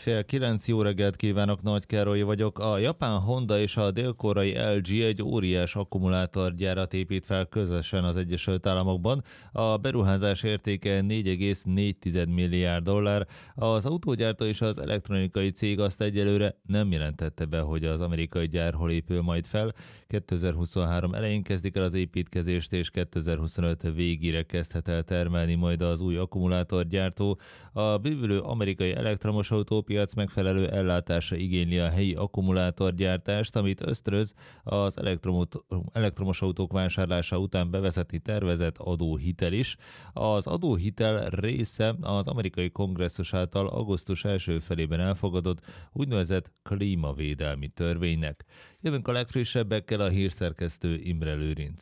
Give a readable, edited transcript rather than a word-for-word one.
8:30, jó reggelt kívánok, Nagy Károly vagyok. A japán Honda és a dél-koreai LG egy óriás akkumulátorgyárat épít fel közösen az Egyesült Államokban. A beruházás értéke 4,4 milliárd dollár. Az autógyártó és az elektronikai cég azt egyelőre nem jelentette be, hogy az amerikai gyár hol épül majd fel. 2023 elején kezdik el az építkezést, és 2025 végére kezdhet el termelni majd az új akkumulátorgyártó. A bővülő amerikai elektromos autópiac megfelelő ellátása igényli a helyi akkumulátorgyártást, amit ösztönöz az elektromos autók vásárlása után bevezetni tervezett adóhitel is. Az adóhitel része az amerikai kongresszus által augusztus első felében elfogadott úgynevezett klímavédelmi törvénynek. Jövünk a legfrissebbekkel, a hírszerkesztő Imre Lőrinc.